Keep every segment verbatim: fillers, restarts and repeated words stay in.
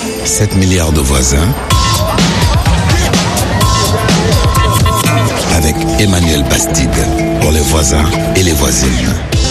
sept milliards de voisins avec Emmanuel Bastide pour les voisins et les voisines.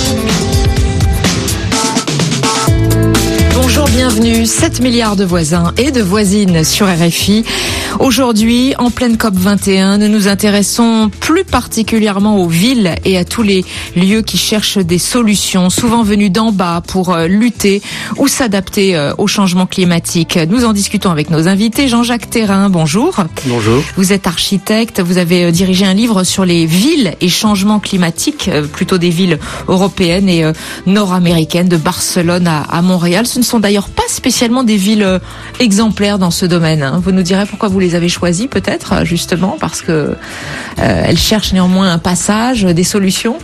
Bonjour, bienvenue, sept milliards de voisins et de voisines sur R F I. Aujourd'hui, en pleine COP vingt et un, nous nous intéressons plus particulièrement aux villes et à tous les lieux qui cherchent des solutions, souvent venus d'en bas pour lutter ou s'adapter au changement climatique. Nous en discutons avec nos invités. Jean-Jacques Thérin, bonjour. Bonjour. Vous êtes architecte, vous avez dirigé un livre sur les villes et changements climatiques, plutôt des villes européennes et nord-américaines, de Barcelone à, à Montréal. Ce ne sont d'ailleurs pas spécialement des villes exemplaires dans ce domaine. Hein. Vous nous direz pourquoi vous les avez choisies, peut-être, justement, parce que euh, elles cherchent néanmoins un passage, des solutions.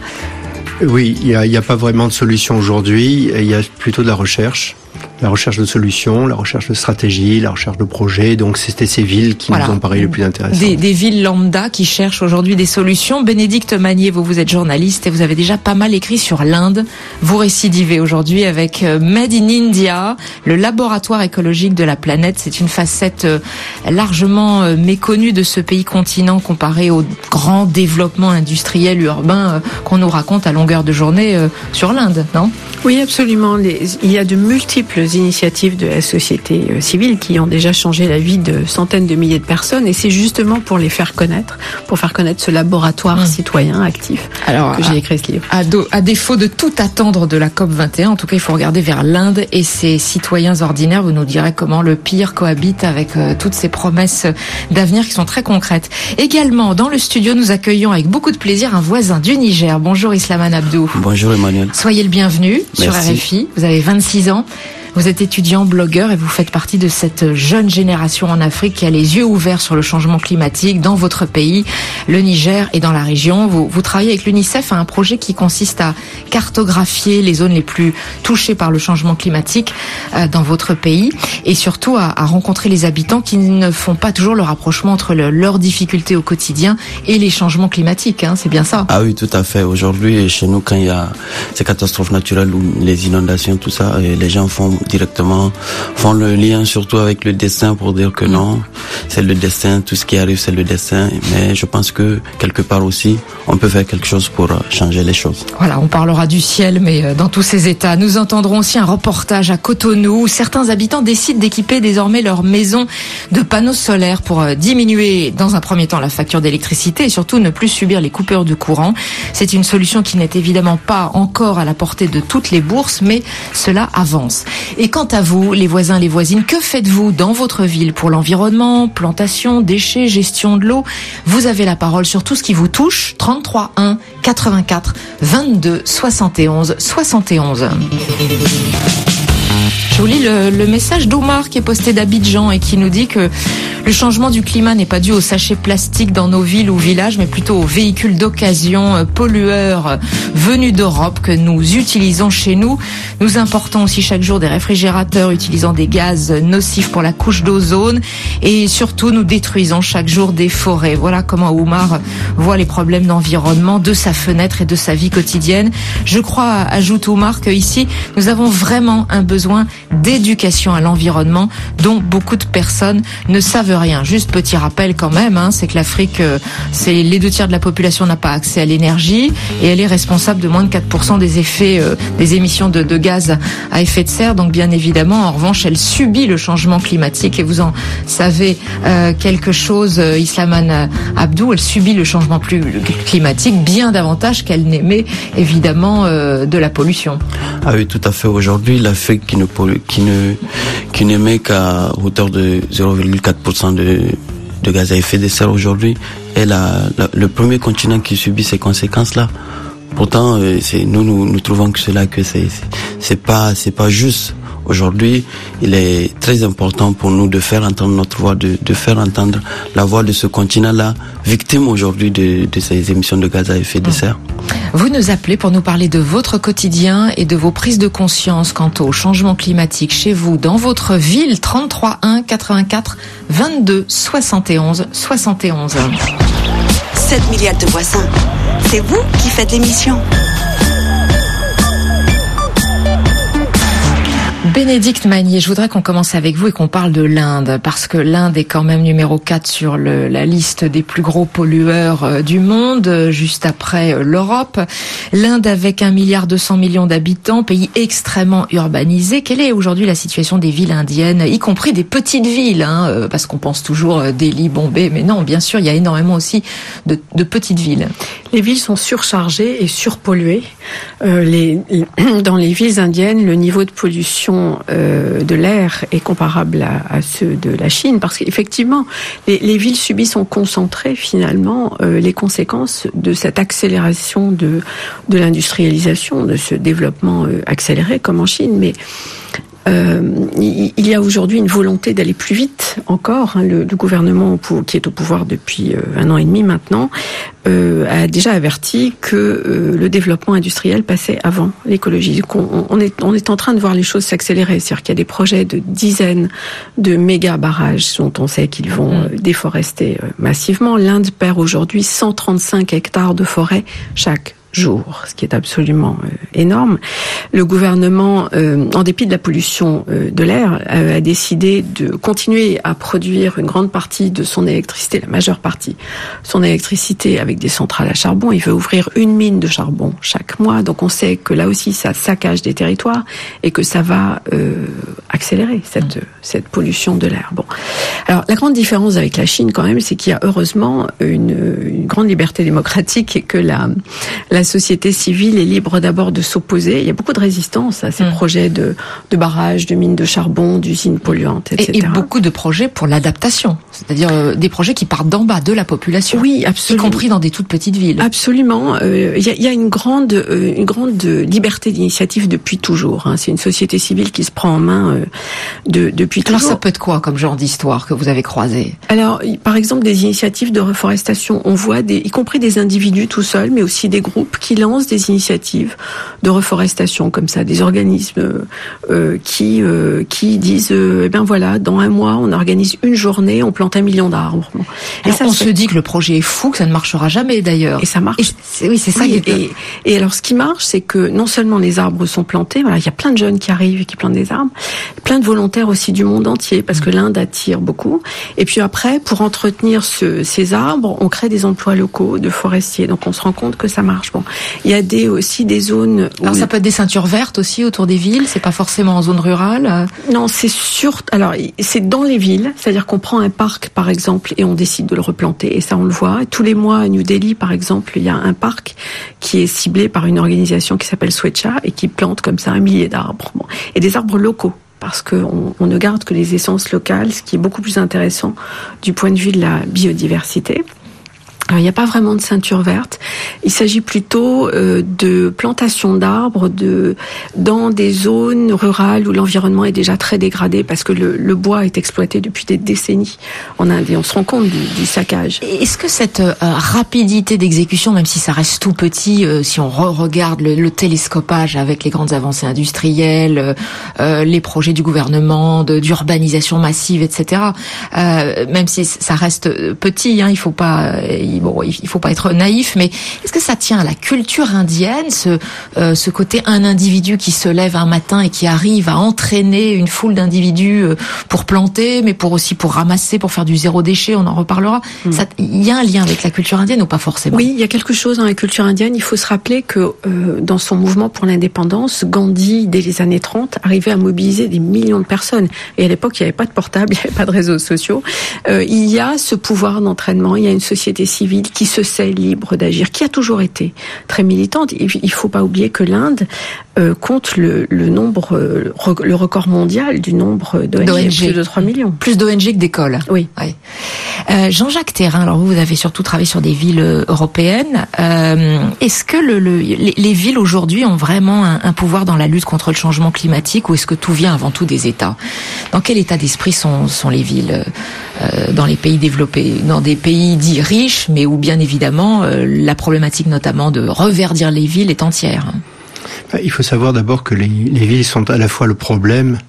Oui, il n'y a, a pas vraiment de solution aujourd'hui, il y a plutôt de la recherche. La recherche de solutions, la recherche de stratégies, la recherche de projets. Donc, c'était ces villes qui voilà. nous ont paru les plus intéressantes. Des, des villes lambda qui cherchent aujourd'hui des solutions. Bénédicte Magnier, vous, vous êtes journaliste et vous avez déjà pas mal écrit sur l'Inde. Vous récidivez aujourd'hui avec Made in India, le laboratoire écologique de la planète. C'est une facette largement méconnue de ce pays continent comparé au grand développement industriel urbain qu'on nous raconte à longueur de journée sur l'Inde, non ? Oui, absolument. Les, il y a de multiples initiatives de la société euh, civile qui ont déjà changé la vie de centaines de milliers de personnes, et c'est justement pour les faire connaître, pour faire connaître ce laboratoire mmh. citoyen actif Alors, que j'ai écrit ce livre. À, do, à défaut de tout attendre de la COP vingt et un, en tout cas, il faut regarder vers l'Inde et ses citoyens ordinaires. Vous nous direz comment le pire cohabite avec euh, toutes ces promesses d'avenir qui sont très concrètes. Également, dans le studio, nous accueillons avec beaucoup de plaisir un voisin du Niger. Bonjour Islaman Abdou. Bonjour Emmanuel. Soyez le bienvenu. Sur R F I, vous avez vingt-six ans, vous êtes étudiant, blogueur et vous faites partie de cette jeune génération en Afrique qui a les yeux ouverts sur le changement climatique dans votre pays, le Niger et dans la région. Vous, vous travaillez avec l'UNICEF à un projet qui consiste à cartographier les zones les plus touchées par le changement climatique euh, dans votre pays et surtout à, à rencontrer les habitants qui ne font pas toujours le rapprochement entre le, leurs difficultés au quotidien et les changements climatiques. Hein, c'est bien ça? Ah oui, tout à fait. Aujourd'hui, chez nous, quand il y a ces catastrophes naturelles ou les inondations, tout ça, les gens font directement font le lien surtout avec le destin pour dire que non, c'est le destin, tout ce qui arrive c'est le destin, mais je pense que quelque part aussi on peut faire quelque chose pour changer les choses. Voilà, on parlera du ciel mais dans tous ces états. Nous entendrons aussi un reportage à Cotonou où certains habitants décident d'équiper désormais leur maison de panneaux solaires pour diminuer dans un premier temps la facture d'électricité et surtout ne plus subir les coupures de courant. C'est une solution qui n'est évidemment pas encore à la portée de toutes les bourses, mais cela avance. Et quant à vous, les voisins, les voisines, que faites-vous dans votre ville pour l'environnement, plantation, déchets, gestion de l'eau? Vous avez la parole sur tout ce qui vous touche. trente-trois un quatre-vingt-quatre vingt-deux soixante et onze soixante et onze. Je vous lis le, le message d'Omar qui est posté d'Abidjan et qui nous dit que le changement du climat n'est pas dû aux sachets plastiques dans nos villes ou villages, mais plutôt aux véhicules d'occasion pollueurs venus d'Europe que nous utilisons chez nous. Nous importons aussi chaque jour des réfrigérateurs utilisant des gaz nocifs pour la couche d'ozone et surtout nous détruisons chaque jour des forêts. Voilà comment Omar voit les problèmes d'environnement de sa fenêtre et de sa vie quotidienne. Je crois, ajoute Omar, qu'ici nous avons vraiment un besoin d'éducation à l'environnement dont beaucoup de personnes ne savent rien. Juste petit rappel quand même, hein, c'est que l'Afrique, euh, c'est les deux tiers de la population n'a pas accès à l'énergie et elle est responsable de moins de quatre pour cent des effets, euh, des émissions de, de gaz à effet de serre. Donc bien évidemment, en revanche, elle subit le changement climatique et vous en savez euh, quelque chose, euh, Islaman Abdou, elle subit le changement plus climatique bien davantage qu'elle n'émet évidemment euh, de la pollution. Ah oui, tout à fait. Aujourd'hui, l'Afrique qui ne pollue, qui ne qui n'émet qu'à hauteur de zéro virgule quatre pour cent de de gaz à effet de serre aujourd'hui est la, la, le premier continent qui subit ces conséquences-là. Pourtant, euh, c'est nous, nous nous trouvons que cela que c'est c'est, c'est pas c'est pas juste. Aujourd'hui, il est très important pour nous de faire entendre notre voix, de, de faire entendre la voix de ce continent-là, victime aujourd'hui de, de ces émissions de gaz à effet de serre. Vous nous appelez pour nous parler de votre quotidien et de vos prises de conscience quant au changement climatique chez vous, dans votre ville. Trente-trois un quatre-vingt-quatre vingt-deux soixante et onze soixante et onze. sept milliards de voisins. C'est vous qui faites l'émission. Bénédicte Magnier, je voudrais qu'on commence avec vous et qu'on parle de l'Inde, parce que l'Inde est quand même numéro quatre sur le, la liste des plus gros pollueurs euh, du monde, euh, juste après euh, l'Europe. L'Inde avec un milliard deux cents millions d'habitants, pays extrêmement urbanisé. Quelle est aujourd'hui la situation des villes indiennes, y compris des petites villes, hein, euh, parce qu'on pense toujours euh, Delhi, Bombay, mais non, bien sûr, il y a énormément aussi de, de petites villes. Les villes sont surchargées et surpolluées. Euh, les, dans les villes indiennes, le niveau de pollution euh, de l'air est comparable à, à ceux de la Chine, parce qu'effectivement, les, les villes subissent en concentré finalement euh, les conséquences de cette accélération de, de l'industrialisation, de ce développement euh, accéléré comme en Chine, mais Euh, il y a aujourd'hui une volonté d'aller plus vite encore. Hein, le, le gouvernement qui est au pouvoir depuis euh, un an et demi maintenant euh, a déjà averti que euh, le développement industriel passait avant l'écologie. On, on, est, on est en train de voir les choses s'accélérer. C'est-à-dire qu'il y a des projets de dizaines de méga barrages dont on sait qu'ils vont euh, déforester euh, massivement. L'Inde perd aujourd'hui cent trente-cinq hectares de forêt chaque jour, ce qui est absolument euh, énorme. Le gouvernement, euh, en dépit de la pollution euh, de l'air, euh, a décidé de continuer à produire une grande partie de son électricité, la majeure partie, son électricité avec des centrales à charbon. Il veut ouvrir une mine de charbon chaque mois, donc on sait que là aussi ça saccage des territoires et que ça va euh, accélérer cette, mmh. cette pollution de l'air. Bon, alors la grande différence avec la Chine quand même, c'est qu'il y a heureusement une, une grande liberté démocratique et que la, la La société civile est libre d'abord de s'opposer. Il y a beaucoup de résistance à ces mmh. projets de, de barrages, de mines de charbon, d'usines polluantes, et cetera. Et, et beaucoup de projets pour l'adaptation, c'est-à-dire euh, des projets qui partent d'en bas, de la population. Oui, absolument. Y compris dans des toutes petites villes. Absolument. Euh, il y a, il y a une grande, euh, une grande liberté d'initiative depuis toujours. Hein. C'est une société civile qui se prend en main euh, de, depuis Alors toujours. Alors ça peut être quoi comme genre d'histoire que vous avez croisé? Alors, par exemple, des initiatives de reforestation. On voit des, y compris des individus tout seuls, mais aussi des groupes qui lancent des initiatives de reforestation comme ça, des organismes euh, qui euh, qui disent euh, eh ben voilà, dans un mois on organise une journée, on plante un million d'arbres. Bon. Et ça, on se dit que le projet est fou, que ça ne marchera jamais d'ailleurs. Et ça marche. Et c'est, oui, c'est ça. Oui, qui est... et, et alors ce qui marche, c'est que non seulement les arbres sont plantés, voilà, il y a plein de jeunes qui arrivent et qui plantent des arbres, plein de volontaires aussi du monde entier, parce que l'Inde attire beaucoup. Et puis après, pour entretenir ce, ces arbres, on crée des emplois locaux de forestiers. Donc on se rend compte que ça marche. Bon. Il y a des, aussi des zones... Où alors ça peut être des ceintures vertes aussi autour des villes, c'est pas forcément en zone rurale. Non, c'est sûr... Alors, c'est dans les villes, c'est-à-dire qu'on prend un parc, par exemple, et on décide de le replanter, et ça on le voit. Tous les mois à New Delhi, par exemple, il y a un parc qui est ciblé par une organisation qui s'appelle Swechha, et qui plante comme ça un millier d'arbres. Bon. Et des arbres locaux, parce qu'on on ne garde que les essences locales, ce qui est beaucoup plus intéressant du point de vue de la biodiversité. Alors, il n'y a pas vraiment de ceinture verte. Il s'agit plutôt euh, de plantation d'arbres de, dans des zones rurales où l'environnement est déjà très dégradé parce que le, le bois est exploité depuis des décennies en Inde et on se rend compte du, du saccage. Est-ce que cette euh, rapidité d'exécution, même si ça reste tout petit, euh, si on re-regarde le, le télescopage avec les grandes avancées industrielles, euh, les projets du gouvernement, de, d'urbanisation massive, et cetera, euh, même si ça reste petit, hein, il faut pas... Il Bon, il faut pas être naïf, mais est-ce que ça tient à la culture indienne, ce, euh, ce côté un individu qui se lève un matin et qui arrive à entraîner une foule d'individus pour planter, mais pour aussi pour ramasser, pour faire du zéro déchet, on en reparlera. Mmh. Ça, il y a un lien avec la culture indienne ou pas forcément? Oui, il y a quelque chose dans la culture indienne. Il faut se rappeler que euh, dans son mouvement pour l'indépendance, Gandhi, dès les années trente, arrivait à mobiliser des millions de personnes. Et à l'époque, il n'y avait pas de portable, il n'y avait pas de réseaux sociaux. Euh, il y a ce pouvoir d'entraînement, il y a une société civile qui se sait libre d'agir, qui a toujours été très militante. Il ne faut pas oublier que l'Inde euh, compte le, le nombre, euh, le record mondial du nombre d'O N G, plus de trois millions. Plus d'O N G que d'écoles. Oui. oui. Euh, Jean-Jacques Thérin, alors vous, vous avez surtout travaillé sur des villes européennes. Euh, est-ce que le, le, les, les villes aujourd'hui ont vraiment un, un pouvoir dans la lutte contre le changement climatique ou est-ce que tout vient avant tout des États? Dans quel état d'esprit sont, sont les villes euh, dans les pays développés, dans des pays dits riches, mais où bien évidemment euh, la problématique notamment de reverdir les villes est entière? Il faut savoir d'abord que les, les villes sont à la fois le problème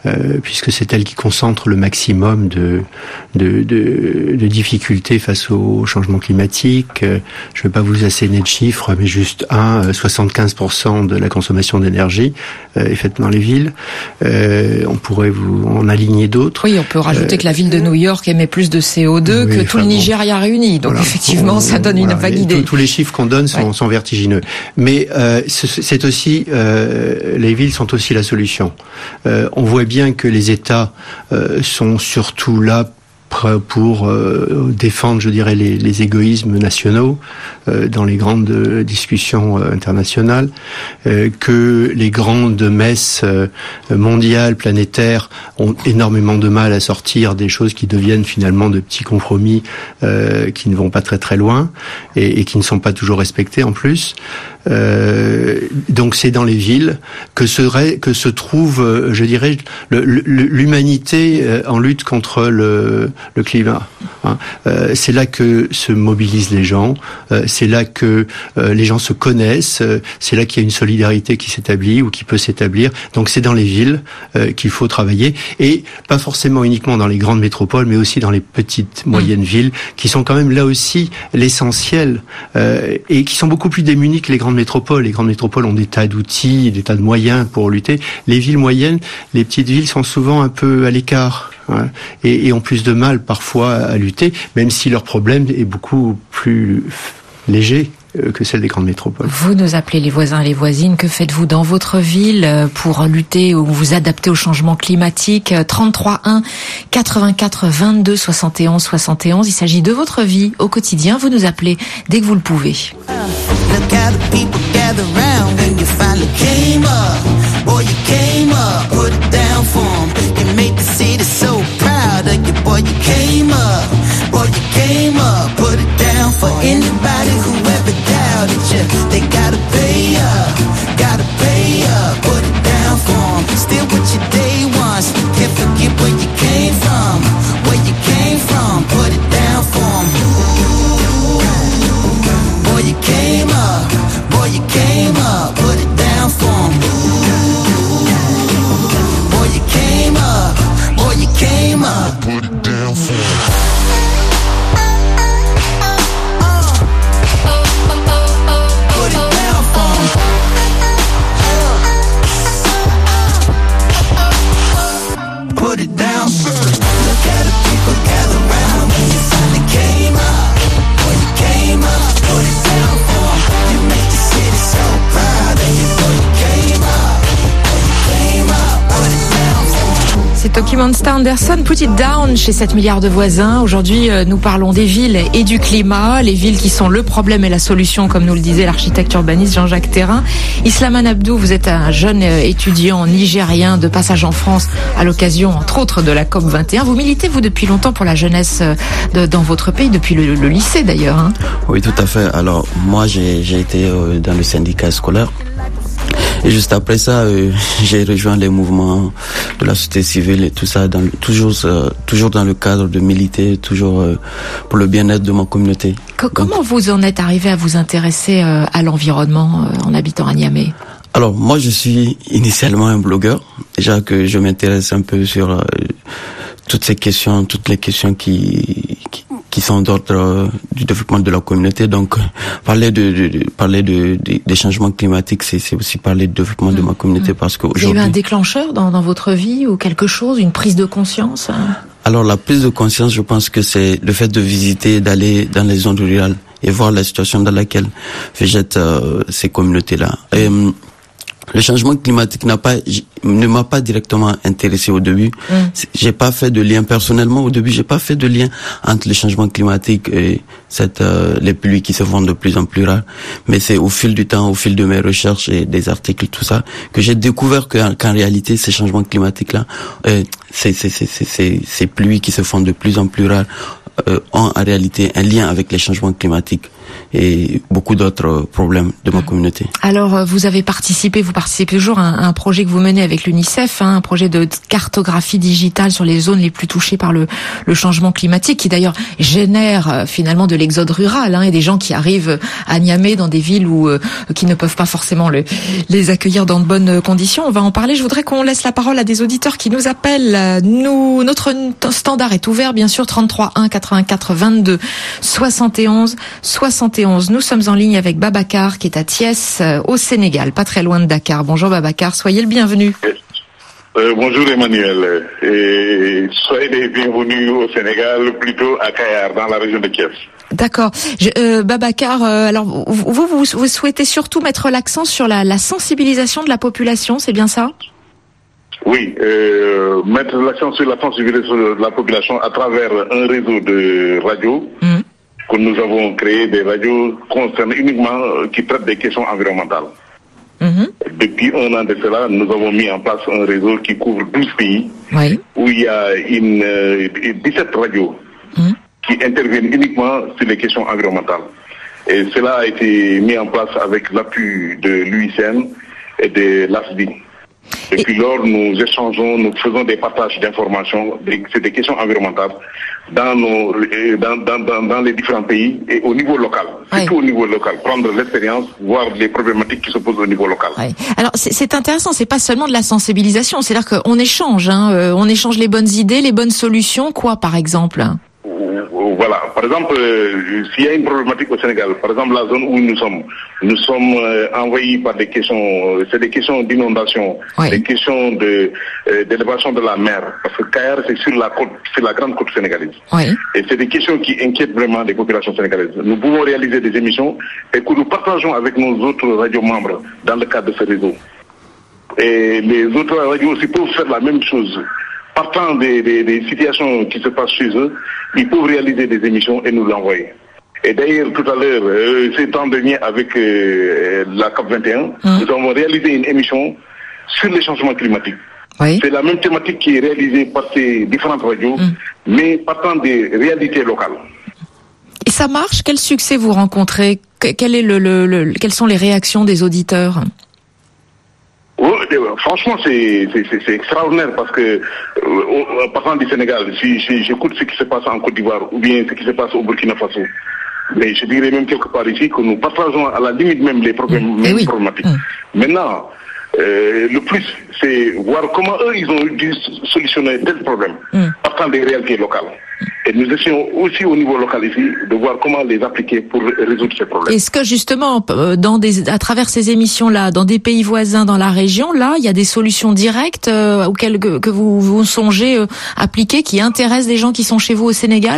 euh, puisque c'est elle qui concentre le maximum de, de, de, de difficultés face au changement climatique. Euh, je ne vais pas vous asséner de chiffres, mais juste un, soixante-quinze pour cent de la consommation d'énergie euh, est faite dans les villes. Euh, on pourrait vous en aligner d'autres. Oui, on peut rajouter euh, que la ville de New York émet plus de C O deux oui, que tout le Nigeria bon, réuni. Donc voilà, effectivement, on, ça donne voilà, une vague idée. Tous, tous les chiffres qu'on donne sont, ouais. sont vertigineux. Mais euh, c'est aussi, euh, les villes sont aussi la solution. Euh, on voit bien que les États euh, sont surtout là pour euh, défendre, je dirais, les, les égoïsmes nationaux euh, dans les grandes euh, discussions euh, internationales, euh, que les grandes messes euh, mondiales, planétaires, ont énormément de mal à sortir des choses qui deviennent finalement de petits compromis euh, qui ne vont pas très très loin et, et qui ne sont pas toujours respectés en plus. Euh, donc c'est dans les villes que se, que se trouve, je dirais, l'humanité en lutte contre le, le climat. Hein. Euh, c'est là que se mobilisent les gens, euh, c'est là que euh, les gens se connaissent, euh, c'est là qu'il y a une solidarité qui s'établit ou qui peut s'établir. Donc c'est dans les villes euh, qu'il faut travailler, et pas forcément uniquement dans les grandes métropoles, mais aussi dans les petites, moyennes mmh. villes, qui sont quand même là aussi l'essentiel, euh, et qui sont beaucoup plus démunies que les grandes métropoles. Les grandes métropoles ont des tas d'outils, des tas de moyens pour lutter. Les villes moyennes, les petites villes sont souvent un peu à l'écart, hein, et, et ont plus de mal parfois à lutter, même si leur problème est beaucoup plus léger que celle des grandes métropoles. Vous nous appelez les voisins et les voisines. Que faites-vous dans votre ville pour lutter ou vous adapter au changement climatique? trente-trois un quatre-vingt-quatre vingt-deux soixante et onze soixante et onze. Il s'agit de votre vie au quotidien. Vous nous appelez dès que vous le pouvez. Doubted you, they gotta pay up, gotta pay up, put it down for 'em. Still with your day ones, can't forget where you came from, where you came from, put it down for 'em. Boy, you came up, boy, you came up, put it down for 'em. Boy, you came up, boy, you came up, put it down for 'em. Put it down. Look at the people gather round when you finally came up. When you came up, put it down for 'em. You make the city so proud of you. When you came up, when you came up, put it down for 'em. C'est Toki Monsta Anderson, Put It Down chez sept milliards de voisins. Aujourd'hui, nous parlons des villes et du climat. Les villes qui sont le problème et la solution, comme nous le disait l'architecte urbaniste Jean-Jacques Thérin. Islaman Abdou, vous êtes un jeune étudiant nigérien de passage en France à l'occasion, entre autres, de la COP vingt et un. Vous militez, vous, depuis longtemps pour la jeunesse de, dans votre pays, depuis le, le lycée d'ailleurs. Hein. Oui, tout à fait. Alors, moi, j'ai, j'ai été euh, dans le syndicat scolaire. Et juste après ça, euh, j'ai rejoint les mouvements de la société civile et tout ça, dans le, toujours, euh, toujours dans le cadre de militer, toujours euh, pour le bien-être de ma communauté. Que, comment Donc, vous en êtes arrivé à vous intéresser euh, à l'environnement euh, en habitant à Niamey? Alors, moi, je suis initialement un blogueur. Déjà que je m'intéresse un peu sur euh, toutes ces questions, toutes les questions qui... qui qui sont d'ordre euh, du développement de la communauté. Donc, euh, parler de, de, de parler de, de des changements climatiques, c'est, c'est aussi parler de développement mmh. de ma communauté, mmh. parce que aujourd'hui. Il y a eu un déclencheur dans, dans votre vie ou quelque chose, une prise de conscience? Hein? Alors, la prise de conscience, je pense que c'est le fait de visiter, d'aller dans les zones rurales et voir la situation dans laquelle végètent euh, ces communautés-là. Et, euh, le changement climatique n'a pas, ne m'a pas directement intéressé au début. Mmh. J'ai pas fait de lien personnellement au début. J'ai pas fait de lien entre le changement climatique et cette euh, les pluies qui se font de plus en plus rares. Mais c'est au fil du temps, au fil de mes recherches et des articles, tout ça, que j'ai découvert que, qu'en réalité, ces changements climatiques-là, euh, ces, ces, ces, ces, ces pluies qui se font de plus en plus rares, euh, ont en réalité un lien avec les changements climatiques. et beaucoup d'autres problèmes de ma communauté. Alors, vous avez participé, vous participez toujours à un, à un projet que vous menez avec l'UNICEF, hein, un projet de cartographie digitale sur les zones les plus touchées par le, le changement climatique, qui d'ailleurs génère euh, finalement de l'exode rural, hein, et des gens qui arrivent à Niamey dans des villes où euh, qui ne peuvent pas forcément le, les accueillir dans de bonnes conditions. On va en parler. Je voudrais qu'on laisse la parole à des auditeurs qui nous appellent. Nous, notre standard est ouvert, bien sûr, trente-trois un quatre-vingt-quatre vingt-deux soixante et onze soixante et onze. Nous sommes en ligne avec Babacar, qui est à Thiès, au Sénégal, pas très loin de Dakar. Bonjour Babacar, soyez le bienvenu. Euh, bonjour Emmanuel, et soyez les bienvenus au Sénégal, plutôt à Kayar, dans la région de Thiès. D'accord. Je, euh, Babacar, euh, alors vous, vous, vous, vous souhaitez surtout mettre l'accent sur la, la sensibilisation de la population, c'est bien ça ? Oui, euh, mettre l'accent sur la sensibilisation de la population à travers un réseau de radios mmh. que nous avons créé, des radios concernant uniquement euh, qui traitent des questions environnementales. Mmh. Depuis un an de cela, nous avons mis en place un réseau qui couvre douze pays, oui. où il y a une, euh, dix-sept radios mmh. qui interviennent uniquement sur les questions environnementales. Et cela a été mis en place avec l'appui de l'U I C N et de l'A S D I. Et puis lors, nous échangeons, nous faisons des partages d'informations, c'est des questions environnementales, dans, nos, dans, dans, dans, dans les différents pays et au niveau local. Surtout oui. au niveau local, prendre l'expérience, voir les problématiques qui se posent au niveau local. Oui. Alors c'est, c'est intéressant, c'est pas seulement de la sensibilisation, c'est-à-dire qu'on échange, hein, euh, on échange les bonnes idées, les bonnes solutions, quoi par exemple ? Voilà, par exemple, euh, s'il y a une problématique au Sénégal, par exemple la zone où nous sommes, nous sommes euh, envahis par des questions, euh, c'est des questions d'inondation, oui. des questions de euh, d'élévation de la mer, parce que Kayar c'est sur la côte, c'est la grande côte sénégalaise. Oui. Et c'est des questions qui inquiètent vraiment les populations sénégalaises. Nous pouvons réaliser des émissions et que nous partageons avec nos autres radios membres dans le cadre de ce réseau. Et les autres radios aussi peuvent faire la même chose. Partant des, des, des situations qui se passent chez eux, ils peuvent réaliser des émissions et nous l'envoyer. Et d'ailleurs, tout à l'heure, euh, c'est en dernier avec euh, la C O P vingt et un, mmh. nous avons réalisé une émission sur les changements climatiques. Oui. C'est la même thématique qui est réalisée par ces différentes radios, mmh. mais partant des réalités locales. Et ça marche ? Quel succès vous rencontrez ? Quel est le, le, le, quelles sont les réactions des auditeurs ? Oh, franchement, c'est, c'est, c'est extraordinaire parce que, euh, partant du Sénégal, si, si j'écoute ce qui se passe en Côte d'Ivoire ou bien ce qui se passe au Burkina Faso, mais je dirais même quelque part ici que nous partageons à la limite même les problèmes, mmh. mêmes oui. problématiques. Mmh. Maintenant, euh, le plus, c'est voir comment eux, ils ont dû solutionner tel problème, mmh. partant des réalités locales. Et nous essayons aussi au niveau local ici de voir comment les appliquer pour résoudre ces problèmes. Est-ce que justement, dans des, à travers ces émissions-là, dans des pays voisins, dans la région, là, il y a des solutions directes euh, auxquelles que, que vous, vous songez euh, appliquer, qui intéressent des gens qui sont chez vous au Sénégal ?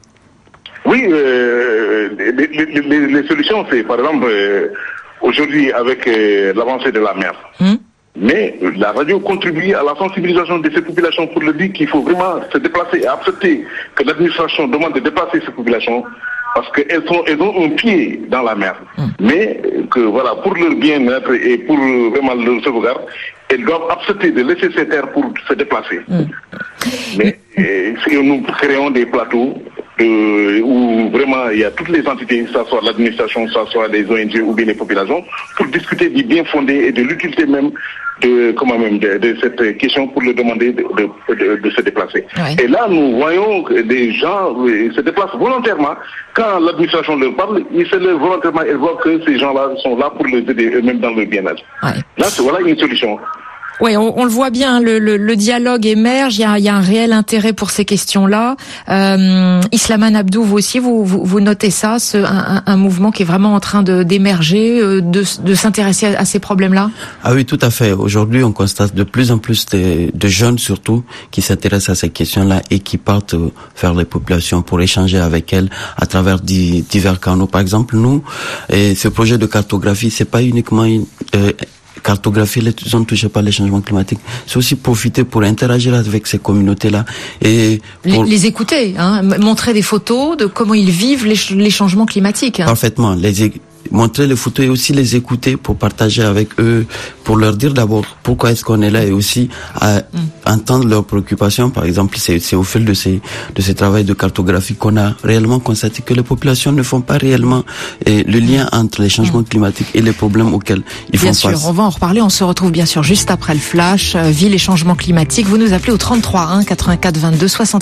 Oui, euh, les, les, les, les solutions, c'est par exemple euh, aujourd'hui avec euh, l'avancée de la mer. Hum. Mais la radio contribue à la sensibilisation de ces populations pour leur dire qu'il faut vraiment se déplacer et accepter que l'administration demande de déplacer ces populations parce qu'elles sont, elles ont un pied dans la mer. Mmh. Mais que voilà, pour leur bien-être et pour vraiment leur sauvegarde, elles doivent accepter de laisser ces terres pour se déplacer. Mmh. Mais et, nous créons des plateaux de, où vraiment il y a toutes les entités, que ce soit l'administration, que ce soit les O N G ou bien les populations, pour discuter du bien fondé et de l'utilité même de comment même de, de cette question pour leur demander de, de, de, de se déplacer. Oui. Et là, nous voyons que des gens se déplacent volontairement. Quand l'administration leur parle, ils se lèvent volontairement et voient que ces gens-là sont là pour les aider eux-mêmes dans leur bien-être. Oui. Là, c'est, voilà une solution. Oui, on, on le voit bien, le, le, le dialogue émerge, il y a, il y a un réel intérêt pour ces questions-là. Euh, Islaman Abdou, vous aussi, vous, vous, vous notez ça, ce, un, un mouvement qui est vraiment en train de, d'émerger, de, de s'intéresser à, à ces problèmes-là ? Ah oui, tout à fait. Aujourd'hui, on constate de plus en plus de, de jeunes, surtout, qui s'intéressent à ces questions-là et qui partent vers les populations pour échanger avec elles à travers di, divers canaux. Par exemple, nous, et ce projet de cartographie, c'est pas uniquement une, euh, cartographier les zones touchées par les changements climatiques, c'est aussi profiter pour interagir avec ces communautés-là et pour les, les écouter, hein, montrer des photos de comment ils vivent les, les changements climatiques. Hein. Parfaitement, les montrer les photos et aussi les écouter pour partager avec eux, pour leur dire d'abord pourquoi est-ce qu'on est là et aussi à mm. entendre leurs préoccupations. Par exemple, c'est, c'est au fil de ces de ces travaux de cartographie qu'on a réellement constaté que les populations ne font pas réellement eh, le lien entre les changements mm. climatiques et les problèmes auxquels ils bien font sûr, face. On va en reparler. On se retrouve bien sûr juste après le flash. Euh, ville et changements climatiques. Vous nous appelez au trente-trois un quatre-vingt-quatre vingt-deux soixante.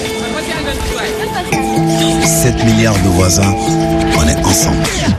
sept milliards de voisins, on est ensemble.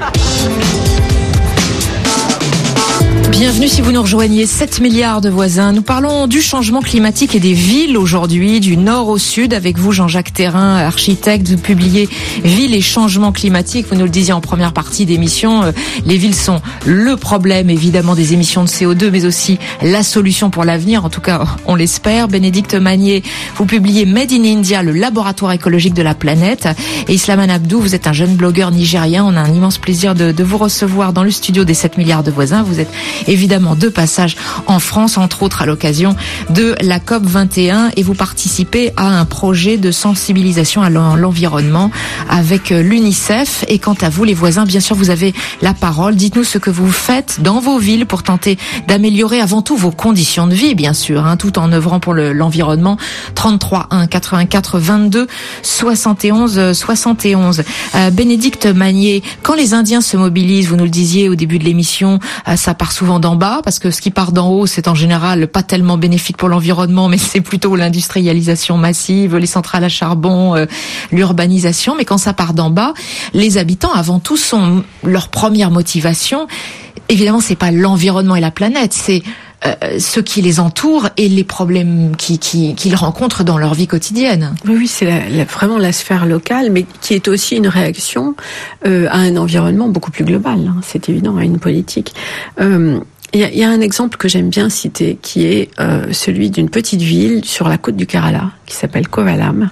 Bienvenue si vous nous rejoignez, sept milliards de voisins. Nous parlons du changement climatique et des villes aujourd'hui, du nord au sud. Avec vous, Jean-Jacques Thérin, architecte, vous publiez Villes et changements climatiques. Vous nous le disiez en première partie d'émission, euh, les villes sont le problème évidemment des émissions de C O deux, mais aussi la solution pour l'avenir. En tout cas, on l'espère. Bénédicte Magnier, vous publiez Made in India, le laboratoire écologique de la planète. Et Islaman Abdou, vous êtes un jeune blogueur nigérien. On a un immense plaisir de, de vous recevoir dans le studio des sept milliards de voisins. Vous êtes évidemment de passage en France, entre autres à l'occasion de la COP vingt et un, et vous participez à un projet de sensibilisation à l'environnement avec l'UNICEF. Et quant à vous, les voisins, bien sûr, vous avez la parole. Dites-nous ce que vous faites dans vos villes pour tenter d'améliorer avant tout vos conditions de vie, bien sûr, hein, tout en œuvrant pour le, l'environnement. trente-trois un quatre-vingt-quatre vingt-deux soixante et onze soixante et onze. Euh, Bénédicte Magnier, quand les Indiens se mobilisent, vous nous le disiez au début de l'émission, euh, ça part souvent d'en bas, parce que ce qui part d'en haut, c'est en général pas tellement bénéfique pour l'environnement, mais c'est plutôt l'industrialisation massive, les centrales à charbon, euh, l'urbanisation. Mais quand ça part d'en bas, les habitants, avant tout, sont leur première motivation. Évidemment, c'est pas l'environnement et la planète, c'est euh, ceux qui les entourent et les problèmes qu'ils qui, qui rencontrent dans leur vie quotidienne. Oui, oui, c'est la, la, vraiment la sphère locale, mais qui est aussi une réaction euh, à un environnement beaucoup plus global, hein, c'est évident, à une politique. Euh, Il y, a, il y a un exemple que j'aime bien citer, qui est euh, celui d'une petite ville sur la côte du Kerala, qui s'appelle Kovalam,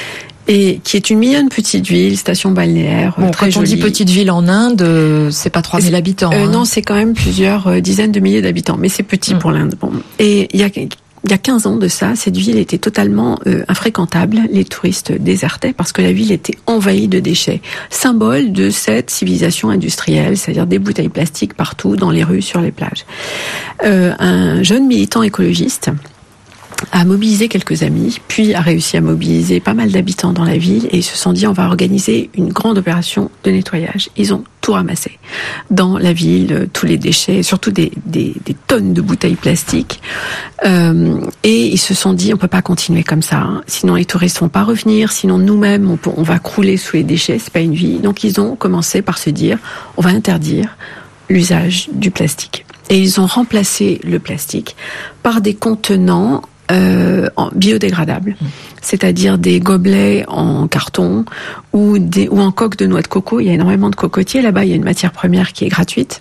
et qui est une mignonne petite ville, station balnéaire, bon, très quand jolie. on dit petite ville en Inde, c'est pas trois mille habitants. Euh, hein. Non, c'est quand même plusieurs euh, dizaines de milliers d'habitants, mais c'est petit mmh. pour l'Inde. Bon. Et il y a... Il y a quinze ans de ça, cette ville était totalement euh, infréquentable. Les touristes désertaient parce que la ville était envahie de déchets. Symbole de cette civilisation industrielle, c'est-à-dire des bouteilles plastiques partout, dans les rues, sur les plages. Euh, un jeune militant écologiste a mobilisé quelques amis, puis a réussi à mobiliser pas mal d'habitants dans la ville, et ils se sont dit on va organiser une grande opération de nettoyage. Ils ont tout ramassé dans la ville, tous les déchets, surtout des, des, des tonnes de bouteilles plastiques, euh, et ils se sont dit on peut pas continuer comme ça, hein. Sinon les touristes vont pas revenir, sinon nous-mêmes on, peut, on va crouler sous les déchets, c'est pas une vie. Donc ils ont commencé par se dire on va interdire l'usage du plastique, et ils ont remplacé le plastique par des contenants Euh, en biodégradables, c'est-à-dire des gobelets en carton ou, des, ou en coque de noix de coco. Il y a énormément de cocotiers là-bas, il y a une matière première qui est gratuite,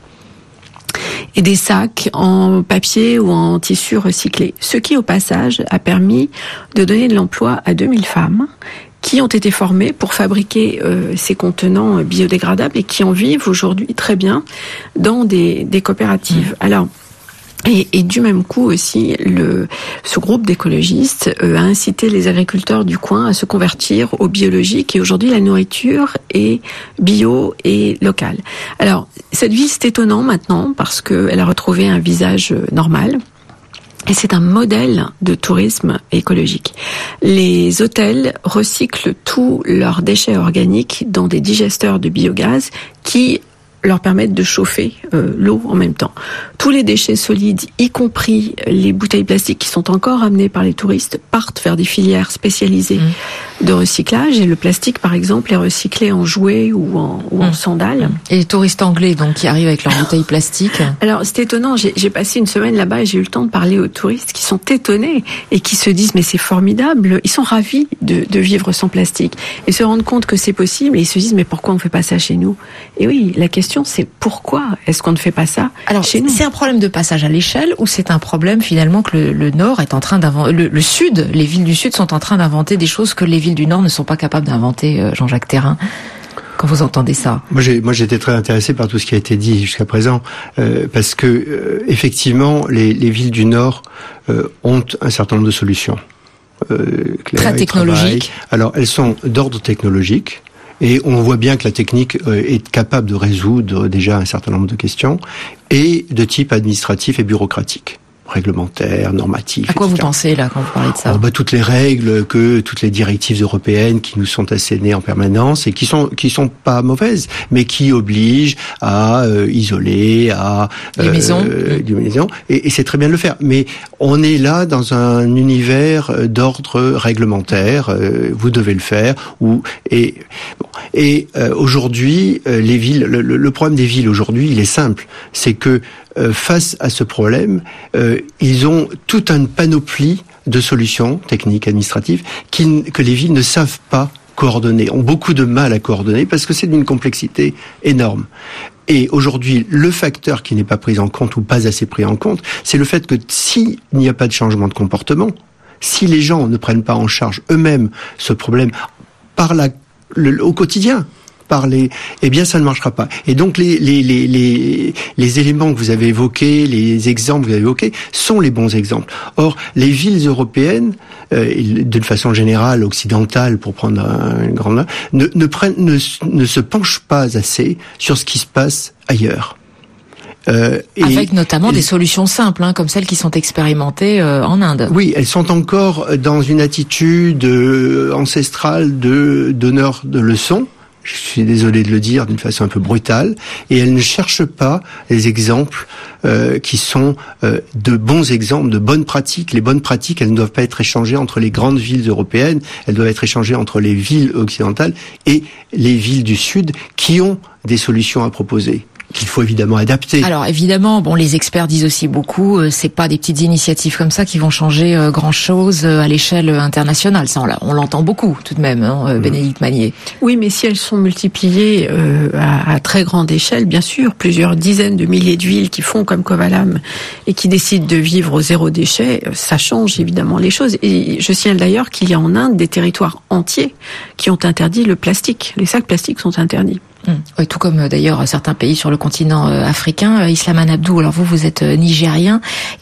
et des sacs en papier ou en tissu recyclé. Ce qui, au passage, a permis de donner de l'emploi à deux mille femmes qui ont été formées pour fabriquer euh, ces contenants biodégradables et qui en vivent aujourd'hui très bien dans des, des coopératives. Mmh. Alors, Et, et du même coup aussi, le, ce groupe d'écologistes euh, a incité les agriculteurs du coin à se convertir au biologique, et aujourd'hui la nourriture est bio et locale. Alors, cette ville, c'est étonnant maintenant parce qu'elle a retrouvé un visage normal. Et c'est un modèle de tourisme écologique. Les hôtels recyclent tous leurs déchets organiques dans des digesteurs de biogaz qui leur permettent de chauffer euh, l'eau en même temps. Tous les déchets solides, y compris les bouteilles plastiques qui sont encore amenées par les touristes, partent vers des filières spécialisées mmh. de recyclage. Et le plastique, par exemple, est recyclé en jouets ou en, ou mmh. en sandales. Et les touristes anglais, donc, qui arrivent avec leurs bouteilles plastiques. Alors, c'est étonnant. J'ai, j'ai passé une semaine là-bas et j'ai eu le temps de parler aux touristes qui sont étonnés et qui se disent, mais c'est formidable. Ils sont ravis de, de vivre sans plastique. Ils se rendent compte que c'est possible et ils se disent, mais pourquoi on ne fait pas ça chez nous? Et oui, la question, c'est pourquoi est-ce qu'on ne fait pas ça Alors, chez nous? C'est un problème de passage à l'échelle, ou c'est un problème finalement que le, le Nord est en train d'inventer, le, le Sud, les villes du Sud sont en train d'inventer des choses que les villes du Nord ne sont pas capables d'inventer, euh, Jean-Jacques Thérin, quand vous entendez ça? Moi, j'ai, moi, j'étais très intéressé par tout ce qui a été dit jusqu'à présent, euh, parce que euh, effectivement, les, les villes du Nord euh, ont un certain nombre de solutions. Euh, très technologiques. Alors, elles sont d'ordre technologique. Et on voit bien que la technique euh, est capable de résoudre déjà un certain nombre de questions, et de type administratif et bureaucratique, réglementaire, normatif. À quoi et cetera. vous pensez là quand vous parlez de ça? Alors, bah, toutes les règles que toutes les directives européennes qui nous sont assénées en permanence et qui sont qui sont pas mauvaises, mais qui obligent à euh, isoler, à les euh, maisons, euh, les maisons, et, et c'est très bien de le faire. Mais on est là dans un univers d'ordre réglementaire. Euh, vous devez le faire. Ou et bon, et euh, aujourd'hui, euh, les villes. Le, le problème des villes aujourd'hui, il est simple. C'est que euh, face à ce problème, euh, ils ont toute une panoplie de solutions techniques, administratives, qui, que les villes ne savent pas coordonner, ont beaucoup de mal à coordonner parce que c'est d'une complexité énorme. Et aujourd'hui, le facteur qui n'est pas pris en compte ou pas assez pris en compte, c'est le fait que s'il n'y a pas de changement de comportement, si les gens ne prennent pas en charge eux-mêmes ce problème par la, le, au quotidien, parler, eh bien ça ne marchera pas. Et donc les les les les les éléments que vous avez évoqués, les exemples que vous avez évoqués sont les bons exemples. Or, les villes européennes, euh, d'une façon générale occidentale, pour prendre un grand ne ne prennent ne, ne se penchent pas assez sur ce qui se passe ailleurs. Euh, et Avec notamment et, des solutions simples, hein, comme celles qui sont expérimentées euh, en Inde. Oui, elles sont encore dans une attitude euh, ancestrale de donneur de leçons. Je suis désolé de le dire d'une façon un peu brutale, et elles ne cherchent pas les exemples euh, qui sont euh, de bons exemples, de bonnes pratiques. Les bonnes pratiques, elles ne doivent pas être échangées entre les grandes villes européennes, elles doivent être échangées entre les villes occidentales et les villes du Sud qui ont des solutions à proposer, qu'il faut évidemment adapter. Alors évidemment, bon, les experts disent aussi beaucoup, euh, c'est pas des petites initiatives comme ça qui vont changer euh, grand-chose euh, à l'échelle internationale. Ça, on, on l'entend beaucoup tout de même, hein, euh, mmh. Bénédicte Magnier. Oui, mais si elles sont multipliées euh, à, à très grande échelle, bien sûr, plusieurs dizaines de milliers de villes qui font comme Kovalam et qui décident de vivre au zéro déchet, ça change évidemment les choses. Et je signale d'ailleurs qu'il y a en Inde des territoires entiers qui ont interdit le plastique. Les sacs plastiques sont interdits. Oui, tout comme d'ailleurs certains pays sur le continent africain. Islaman Abdou, alors vous, vous êtes nigérien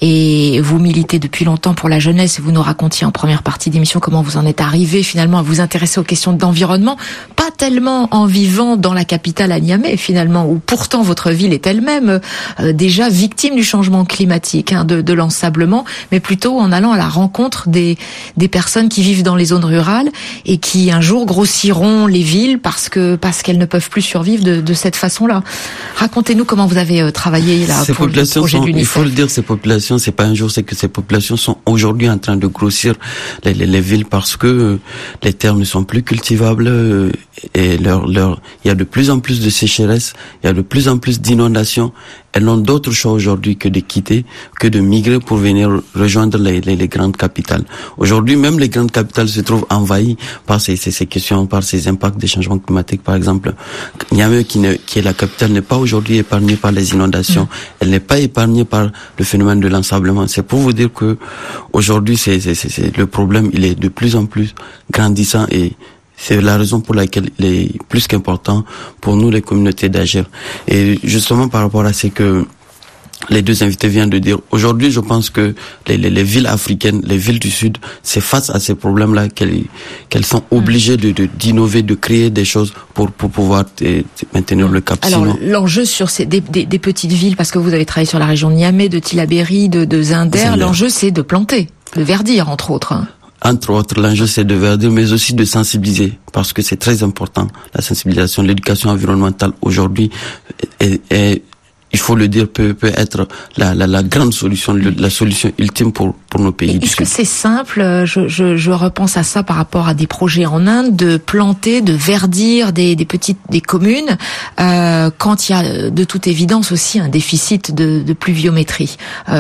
et vous militez depuis longtemps pour la jeunesse. Vous nous racontiez en première partie d'émission comment vous en êtes arrivé finalement à vous intéresser aux questions d'environnement, pas tellement en vivant dans la capitale à Niamey finalement, où pourtant votre ville est elle-même euh, déjà victime du changement climatique, hein, de, de l'ensablement, mais plutôt en allant à la rencontre des, des personnes qui vivent dans les zones rurales et qui un jour grossiront les villes parce que parce qu'elles ne peuvent plus survivre de, de cette façon-là. Racontez-nous comment vous avez euh, travaillé là ces pour le projet sont, de l'UNICEF. Il faut le dire, ces populations, c'est pas un jour, c'est que ces populations sont aujourd'hui en train de grossir les, les, les villes parce que euh, les terres ne sont plus cultivables euh, et leur, leur, il y a de plus en plus de sécheresse, il y a de plus en plus d'inondations. Elles n'ont d'autre choix aujourd'hui que de quitter, que de migrer pour venir rejoindre les, les, les grandes capitales. Aujourd'hui, même les grandes capitales se trouvent envahies par ces, ces, ces questions, par ces impacts des changements climatiques. Par exemple, Niamey, qui, ne, qui est la capitale, n'est pas aujourd'hui épargnée par les inondations. Mmh. Elle n'est pas épargnée par le phénomène de l'ensablement. C'est pour vous dire que aujourd'hui, c'est, c'est, c'est, c'est, le problème, il est de plus en plus grandissant et c'est la raison pour laquelle il est plus qu'important pour nous, les communautés, d'agir. Et justement, par rapport à ce que les deux invités viennent de dire, aujourd'hui, je pense que les, les, les villes africaines, les villes du Sud, c'est face à ces problèmes-là qu'elles, qu'elles sont obligées de, de, d'innover, de créer des choses pour, pour pouvoir t- t- maintenir le cap. Alors, Sinon, l'enjeu sur ces, des, des, des petites villes, parce que vous avez travaillé sur la région de Niamey, de Tillabéri, de, de Zinder, Zinder, l'enjeu, c'est de planter, de verdir, entre autres. Entre autres, l'enjeu, c'est de verdir, mais aussi de sensibiliser, parce que c'est très important. La sensibilisation, l'éducation environnementale, aujourd'hui, est, est, il faut le dire, peut, peut être la, la, la grande solution, le, la solution ultime pour, pour nos pays. Est-ce que c'est simple, je, je, je repense à ça par rapport à des projets en Inde, de planter, de verdir des, des petites des communes, euh, quand il y a de toute évidence aussi un déficit de, de pluviométrie.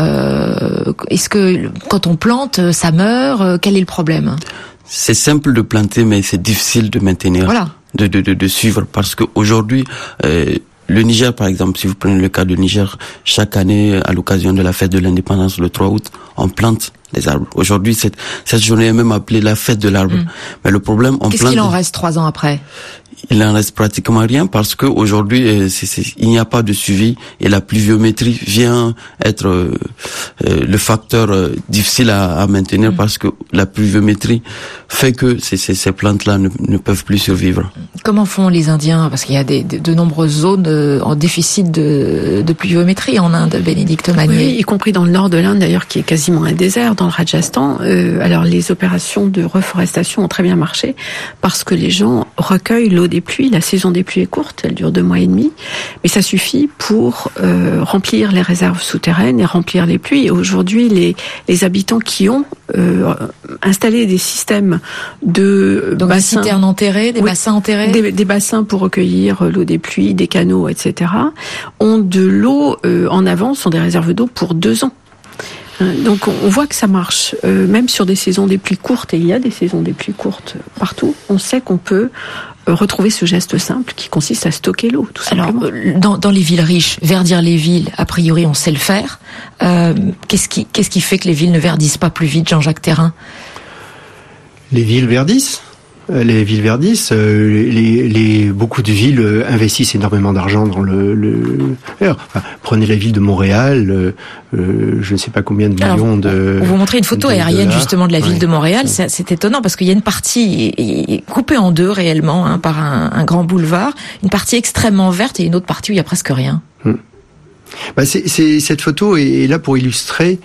Euh, est-ce que quand on plante, ça meurt? Quel est le problème? C'est simple de planter, mais c'est difficile de maintenir, voilà. de, de, de, de suivre, parce qu'aujourd'hui, euh, le Niger, par exemple, si vous prenez le cas du Niger, chaque année, à l'occasion de la fête de l'indépendance, le trois août, on plante les arbres. Aujourd'hui, cette, cette journée est même appelée la fête de l'arbre. Mmh. Mais le problème, on Qu'est-ce plante... qu'il en reste trois ans après? Il en reste pratiquement rien parce que aujourd'hui, c'est, c'est, il n'y a pas de suivi et la pluviométrie vient être euh, euh, le facteur euh, difficile à, à maintenir mmh. parce que la pluviométrie fait que ces, ces, ces plantes-là ne, ne peuvent plus survivre. Comment font les Indiens? Parce qu'il y a des, de, de nombreuses zones euh, en déficit de, de pluviométrie en Inde, Bénédicte Magnier. Oui, y compris dans le nord de l'Inde d'ailleurs, qui est quasiment un désert, dans le Rajasthan. Euh, alors les opérations de reforestation ont très bien marché parce que les gens recueillent l'eau des pluies. La saison des pluies est courte, elle dure deux mois et demi, mais ça suffit pour euh, remplir les réserves souterraines et remplir les pluies. Et aujourd'hui, les, les habitants qui ont euh, installé des systèmes de Donc bassins, des citernes enterrées, des oui, bassins enterrés, des, des bassins pour recueillir l'eau des pluies, des canaux, et cetera, ont de l'eau euh, en avance, sont des réserves d'eau pour deux ans. Donc on voit que ça marche, euh, même sur des saisons des pluies courtes, et il y a des saisons des pluies courtes partout, on sait qu'on peut retrouver ce geste simple qui consiste à stocker l'eau, tout simplement. Alors, dans, dans les villes riches, verdir les villes, a priori, on sait le faire. Euh, qu'est-ce qui, qu'est-ce qui fait que les villes ne verdissent pas plus vite, Jean-Jacques Thérin? Les villes verdissent. Les villes verdissent, les, les, beaucoup de villes investissent énormément d'argent dans le... le enfin, prenez la ville de Montréal, euh, je ne sais pas combien de millions Alors, de... On vous montrer une photo aérienne justement de la ville ouais. de Montréal, c'est, c'est étonnant parce qu'il y a une partie coupée en deux réellement hein, par un, un grand boulevard, une partie extrêmement verte et une autre partie où il n'y a presque rien. Hum. Bah c'est, c'est, cette photo est là pour illustrer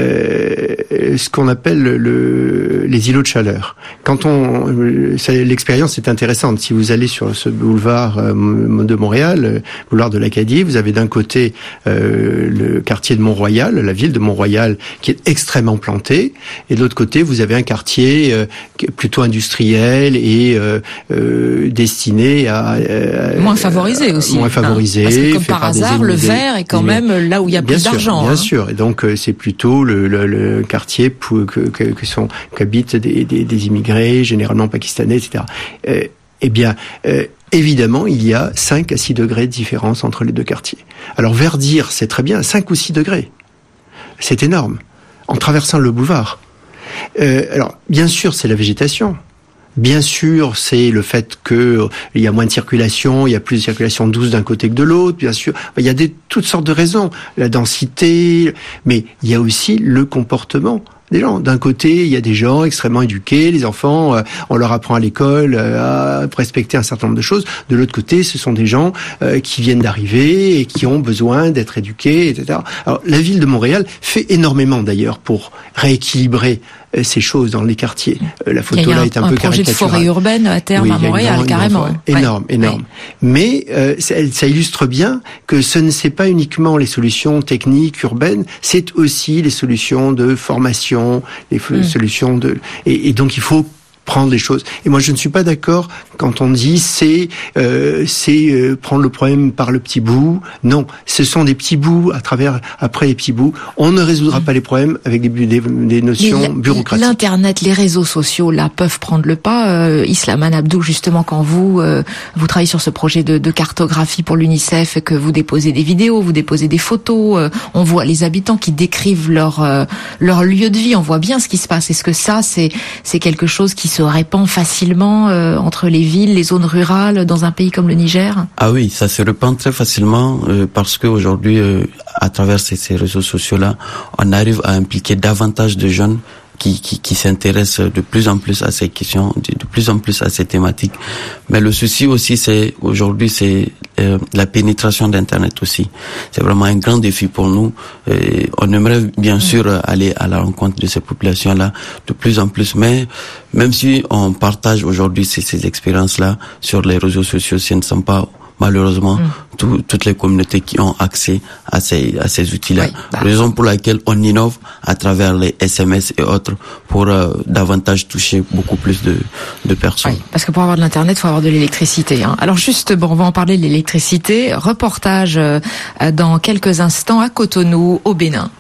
euh, ce qu'on appelle le, les îlots de chaleur. Quand on, ça, l'expérience est intéressante. Si vous allez sur ce boulevard euh, de Montréal, euh, boulevard de l'Acadie, vous avez d'un côté euh, le quartier de Mont-Royal, la ville de Mont-Royal, qui est extrêmement plantée, et de l'autre côté, vous avez un quartier euh, plutôt industriel et euh, euh, destiné à, à moins favorisé aussi, moins favorisé. Hein, parce que comme par hasard, le vert est quand même là où il y a bien plus sûr, d'argent. Bien hein. sûr, et donc euh, c'est plutôt le, le, le quartier pour, que, que, que sont qu'habitent des, des, des immigrés, généralement pakistanais, et cetera. Euh, eh bien, euh, évidemment, il y a cinq à six degrés de différence entre les deux quartiers. Alors verdir, c'est très bien, cinq ou six degrés, c'est énorme, en traversant le boulevard. Euh, alors, bien sûr, c'est la végétation. Bien sûr, c'est le fait que il y a moins de circulation, il y a plus de circulation douce d'un côté que de l'autre, bien sûr. Il y a des, toutes sortes de raisons. La densité, mais il y a aussi le comportement des gens. D'un côté, il y a des gens extrêmement éduqués, les enfants, euh, on leur apprend à l'école euh, à respecter un certain nombre de choses. De l'autre côté, ce sont des gens euh, qui viennent d'arriver et qui ont besoin d'être éduqués, et cetera. Alors, la ville de Montréal fait énormément d'ailleurs pour rééquilibrer euh, ces choses dans les quartiers. Euh, la photo là est un, un peu caricaturale. Il y a un projet de forêt urbaine à terme oui, à Montréal, énorme, carrément. Énorme, énorme. Ouais. énorme. Ouais. Mais euh, ça, ça illustre bien que ce ne c'est pas uniquement les solutions techniques urbaines, c'est aussi les solutions de formation, les mmh. solutions de et, et donc il faut prendre les choses. Et moi, je ne suis pas d'accord quand on dit c'est euh, c'est euh, prendre le problème par le petit bout. Non, ce sont des petits bouts à travers après les petits bouts. On ne résoudra mmh. pas les problèmes avec des, des, des notions bureaucratiques. L'internet, les réseaux sociaux, là, peuvent prendre le pas. Euh, Islaman Abdou, justement, quand vous euh, vous travaillez sur ce projet de, de cartographie pour l'UNICEF, et que vous déposez des vidéos, vous déposez des photos, euh, on voit les habitants qui décrivent leur euh, leur lieu de vie. On voit bien ce qui se passe. Est-ce que ça, c'est c'est quelque chose qui se répand facilement euh, entre les villes, les zones rurales dans un pays comme le Niger? Ah oui, ça se répand très facilement euh, parce que aujourd'hui, euh, à travers ces, ces réseaux sociaux-là, on arrive à impliquer davantage de jeunes qui, qui, qui s'intéressent de plus en plus à ces questions, de, de plus en plus à ces thématiques. Mais le souci aussi, c'est aujourd'hui, c'est euh, la pénétration d'Internet aussi. C'est vraiment un grand défi pour nous. Et on aimerait bien sûr aller à la rencontre de ces populations-là de plus en plus, mais même si on partage aujourd'hui ces, ces expériences-là sur les réseaux sociaux, ce ne sont pas malheureusement mmh. tout, toutes les communautés qui ont accès à ces à ces outils-là. Oui, bah. Raison pour laquelle on innove à travers les S M S et autres pour euh, davantage toucher beaucoup plus de de personnes. Oui, parce que pour avoir de l'internet, il faut avoir de l'électricité. Hein. Alors juste, bon, on va en parler de l'électricité. Reportage euh, dans quelques instants à Cotonou, au Bénin.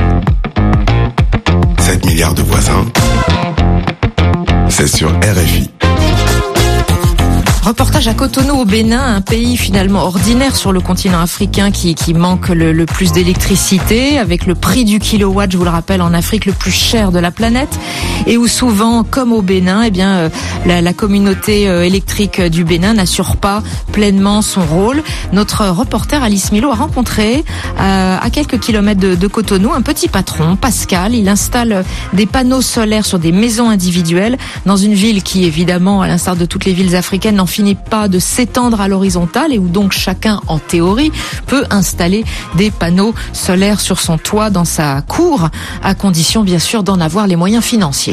sept milliards de voisins. C'est sur R F I. Reportage à Cotonou au Bénin, un pays finalement ordinaire sur le continent africain qui, qui manque le, le plus d'électricité, avec le prix du kilowatt, je vous le rappelle, en Afrique le plus cher de la planète, et où souvent, comme au Bénin, eh bien euh, la, la communauté euh, électrique du Bénin n'assure pas pleinement son rôle. Notre reporter Alice Milo a rencontré euh, à quelques kilomètres de, de Cotonou un petit patron, Pascal. Il installe des panneaux solaires sur des maisons individuelles dans une ville qui, évidemment, à l'instar de toutes les villes africaines, n'en finit pas de s'étendre à l'horizontale et où donc chacun, en théorie, peut installer des panneaux solaires sur son toit dans sa cour, à condition bien sûr d'en avoir les moyens financiers.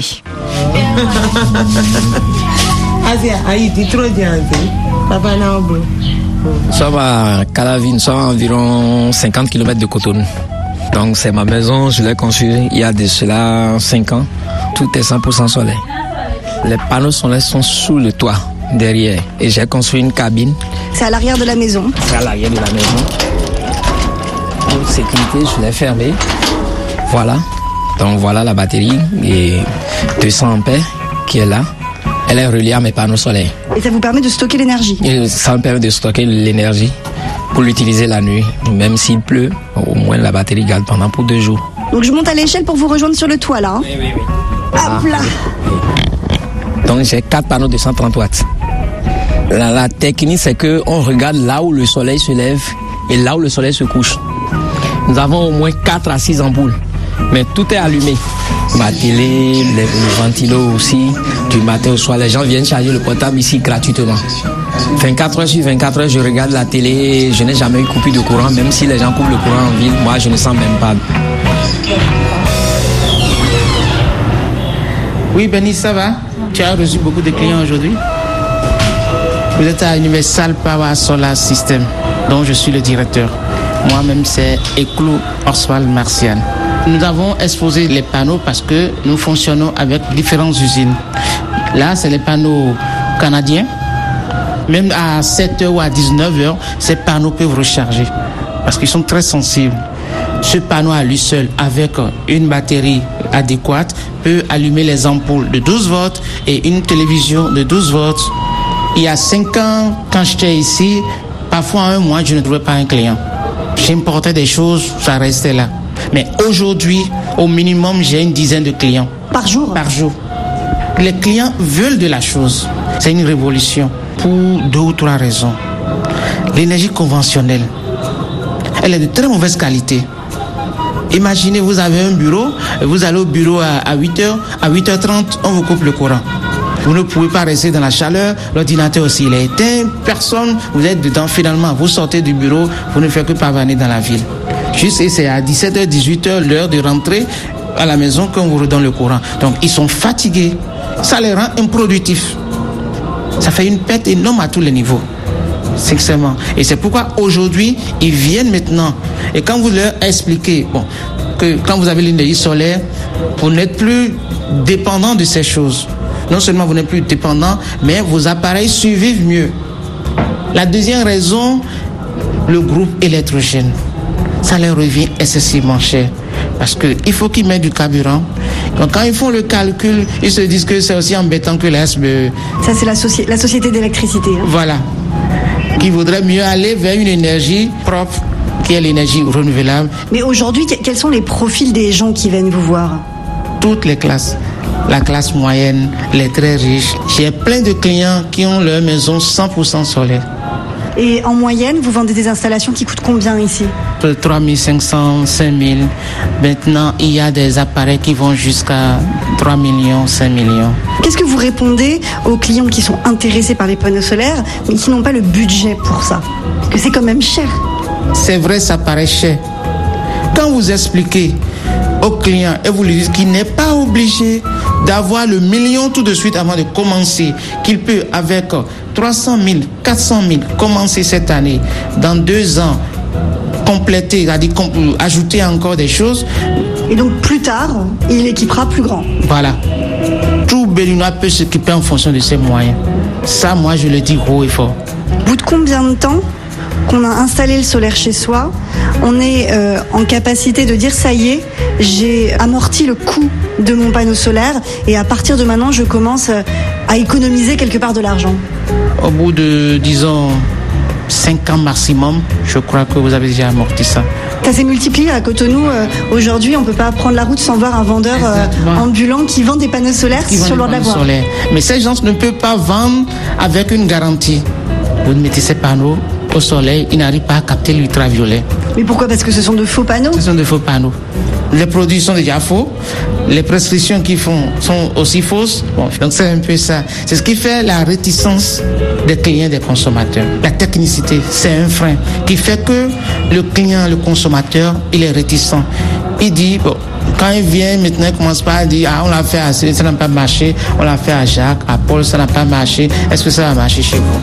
Nous sommes à Calavi, nous sommes à environ cinquante kilomètres de Cotonou. Donc c'est ma maison, je l'ai conçue il y a de cela cinq ans. Tout est cent pour cent solaire. Les panneaux solaires sont sous le toit, derrière. Et j'ai construit une cabine. C'est à l'arrière de la maison. C'est à l'arrière de la maison. Pour sécurité, je l'ai fermée. Voilà. Donc voilà la batterie et deux cents ampères qui est là. Elle est reliée à mes panneaux solaires. Et ça vous permet de stocker l'énergie? Et ça me permet de stocker l'énergie pour l'utiliser la nuit. Même s'il pleut, au moins la batterie garde pendant pour deux jours. Donc je monte à l'échelle pour vous rejoindre sur le toit là. Hein. Oui, oui, oui. Hop là. Donc j'ai quatre panneaux de cent trente watts. La, la technique, c'est qu'on regarde là où le soleil se lève et là où le soleil se couche. Nous avons au moins quatre à six ampoules, mais tout est allumé. Ma télé, les ventilos aussi, du matin au soir. Les gens viennent charger le portable ici gratuitement. vingt-quatre heures sur vingt-quatre heures, je regarde la télé. Je n'ai jamais eu coupure de courant, même si les gens coupent le courant en ville. Moi, je ne sens même pas. Oui, Benny, ça va? Tu as reçu beaucoup de clients aujourd'hui? Vous êtes à Universal Power Solar System, dont je suis le directeur. Moi-même, c'est Eclou Oswald Martial. Nous avons exposé les panneaux parce que nous fonctionnons avec différentes usines. Là, c'est les panneaux canadiens. Même à sept heures ou à dix-neuf heures, ces panneaux peuvent recharger parce qu'ils sont très sensibles. Ce panneau à lui seul, avec une batterie adéquate, peut allumer les ampoules de douze volts et une télévision de douze volts. Il y a cinq ans, quand j'étais ici, parfois un mois, je ne trouvais pas un client. J'importais des choses, ça restait là. Mais aujourd'hui, au minimum, j'ai une dizaine de clients. Par jour? Par jour. Les clients veulent de la chose. C'est une révolution pour deux ou trois raisons. L'énergie conventionnelle, elle est de très mauvaise qualité. Imaginez, vous avez un bureau, vous allez au bureau à huit heures, à huit heures trente, on vous coupe le courant. Vous ne pouvez pas rester dans la chaleur, l'ordinateur aussi il est éteint, personne, vous êtes dedans finalement, vous sortez du bureau, vous ne faites que pavaner dans la ville. Juste, et c'est à dix-sept heures, dix-huit heures, l'heure de rentrer à la maison qu'on vous redonne le courant. Donc ils sont fatigués, ça les rend improductifs. Ça fait une perte énorme à tous les niveaux. Sincèrement. Et c'est pourquoi aujourd'hui, ils viennent maintenant. Et quand vous leur expliquez, bon, que quand vous avez l'énergie solaire, vous n'êtes plus dépendant de ces choses. Non seulement vous n'êtes plus dépendant, mais vos appareils survivent mieux. La deuxième raison, le groupe électrogène. Ça leur revient excessivement cher. Parce qu'il faut qu'ils mettent du carburant. Donc quand ils font le calcul, ils se disent que c'est aussi embêtant que la S B E. Ça, c'est la, soci- la société d'électricité. Hein. Voilà. Qu'il vaudrait mieux aller vers une énergie propre, qui est l'énergie renouvelable. Mais aujourd'hui, quels sont les profils des gens qui viennent vous voir? Toutes les classes. La classe moyenne, les très riches. J'ai plein de clients qui ont leur maison cent pour cent solaire. Et en moyenne, vous vendez des installations qui coûtent combien ici? trois mille cinq cents, cinq mille. Maintenant, il y a des appareils qui vont jusqu'à trois millions, cinq millions. Qu'est-ce que vous répondez aux clients qui sont intéressés par les panneaux solaires, mais qui n'ont pas le budget pour ça? Parce que c'est quand même cher. C'est vrai, ça paraît cher. Quand vous expliquez au client et vous lui dites qu'il n'est pas obligé d'avoir le million tout de suite avant de commencer, qu'il peut avec trois cent mille, quatre cent mille commencer cette année, dans deux ans compléter, c'est-à-dire ajouter encore des choses. Et donc plus tard, il équipera plus grand. Voilà. Tout Béninois peut s'équiper en fonction de ses moyens. Ça, moi, je le dis haut et fort. Au bout de combien de temps qu'on a installé le solaire chez soi, on est euh, en capacité de dire ça y est, j'ai amorti le coût de mon panneau solaire et à partir de maintenant, je commence à économiser quelque part de l'argent? Au bout de, disons, cinq ans maximum, je crois que vous avez déjà amorti ça. Ça s'est multiplié à Cotonou. Euh, aujourd'hui, on ne peut pas prendre la route sans voir un vendeur euh, ambulant qui vend des panneaux solaires qui sur le bord de la voie. Mais ces gens ne peuvent pas vendre avec une garantie. Vous mettez ces panneaux au soleil, ils n'arrivent pas à capter l'ultraviolet. Mais pourquoi? Parce que ce sont de faux panneaux? Ce sont de faux panneaux. Les produits sont déjà faux. les prescriptions qu'ils font sont aussi fausses. Bon, donc c'est un peu ça. C'est ce qui fait la réticence des clients, des consommateurs. La technicité, c'est un frein qui fait que le client, le consommateur, il est réticent. Il dit, bon, quand il vient, maintenant, il commence pas à dire, ah, on l'a fait à Céline, ça n'a pas marché, on l'a fait à Jacques, à Paul, ça n'a pas marché, est-ce que ça va marcher chez vous?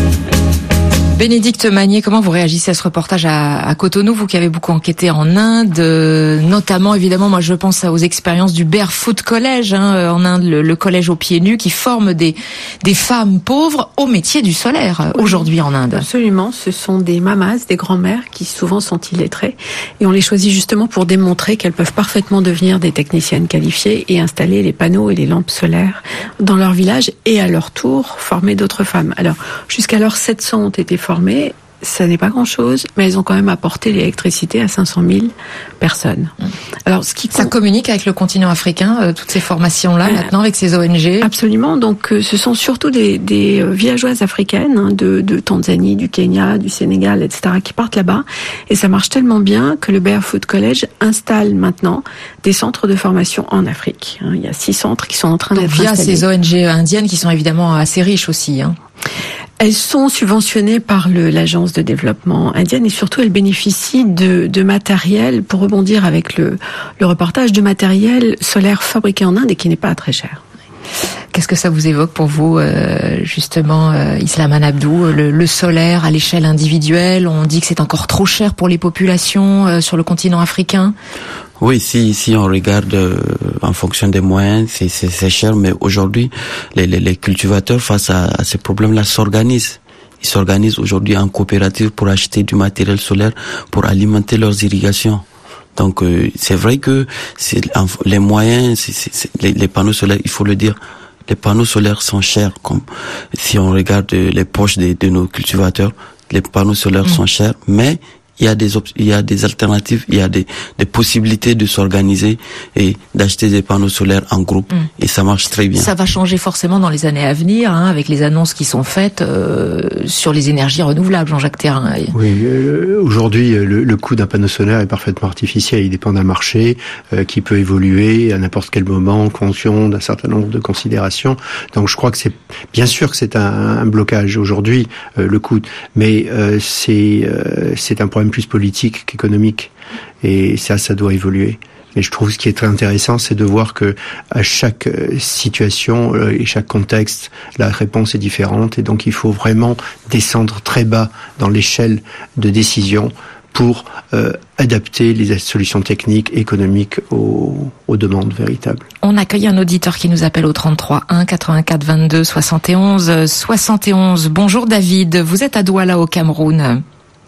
Bénédicte Magnier, comment vous réagissez à ce reportage à, à Cotonou, vous qui avez beaucoup enquêté en Inde, euh, notamment évidemment, moi je pense aux expériences du Barefoot College hein, en Inde, le, le collège aux pieds nus qui forme des des femmes pauvres au métier du solaire oui, aujourd'hui en Inde. Absolument, ce sont des mamas, des grand-mères qui souvent sont illettrées et on les choisit justement pour démontrer qu'elles peuvent parfaitement devenir des techniciennes qualifiées et installer les panneaux et les lampes solaires dans leur village et à leur tour former d'autres femmes. Alors jusqu'alors sept cents ont été formées. Formées, ça n'est pas grand-chose, mais elles ont quand même apporté l'électricité à cinq cent mille personnes. Alors, ce qui ça communique avec le continent africain, euh, toutes ces formations-là, euh, maintenant avec ces O N G. Absolument. Donc, euh, ce sont surtout des, des euh, villageoises africaines hein, de, de Tanzanie, du Kenya, du Sénégal, et cetera, qui partent là-bas. Et ça marche tellement bien que le Barefoot College installe maintenant des centres de formation en Afrique. Hein. Il y a six centres qui sont en train Donc, d'être via installés. ces O N G indiennes qui sont évidemment assez riches aussi. Hein. Elles sont subventionnées par le, l'agence de développement indienne et surtout elles bénéficient de, de matériel, pour rebondir avec le, le reportage, de matériel solaire fabriqué en Inde et qui n'est pas très cher. Qu'est-ce que ça vous évoque pour vous, euh, justement, euh, Islaman Abdou, le, le solaire à l'échelle individuelle? On dit que c'est encore trop cher pour les populations euh, sur le continent africain. Oui, si si on regarde euh, en fonction des moyens, c'est c'est, c'est cher, mais aujourd'hui, les, les, les cultivateurs face à, à ces problèmes-là s'organisent. Ils s'organisent aujourd'hui en coopérative pour acheter du matériel solaire pour alimenter leurs irrigations. Donc euh, c'est vrai que c'est les moyens, c'est, c'est, c'est, les, les panneaux solaires, il faut le dire, les panneaux solaires sont chers. Comme si on regarde les poches de, de nos cultivateurs, les panneaux solaires mmh. sont chers, mais il y a des op- il y a des alternatives, il y a des des possibilités de s'organiser et d'acheter des panneaux solaires en groupe mmh. et ça marche très bien. Ça va changer forcément dans les années à venir hein, avec les annonces qui sont faites euh, sur les énergies renouvelables, Jean-Jacques Thérin. Oui, euh, aujourd'hui le, le coût d'un panneau solaire est parfaitement artificiel, il dépend d'un marché euh, qui peut évoluer à n'importe quel moment en fonction d'un certain nombre de considérations. Donc je crois que c'est bien sûr que c'est un, un blocage aujourd'hui euh, le coût, mais euh, c'est euh, c'est un problème plus politique qu'économique. Et ça, ça doit évoluer. Mais je trouve ce qui est très intéressant, c'est de voir que à chaque situation et chaque contexte, la réponse est différente. Et donc, il faut vraiment descendre très bas dans l'échelle de décision pour euh, adapter les solutions techniques et économiques aux, aux demandes véritables. On accueille un auditeur qui nous appelle au trente-trois un quatre-vingt-quatre vingt-deux soixante et onze soixante et onze. Bonjour David, vous êtes à Douala au Cameroun.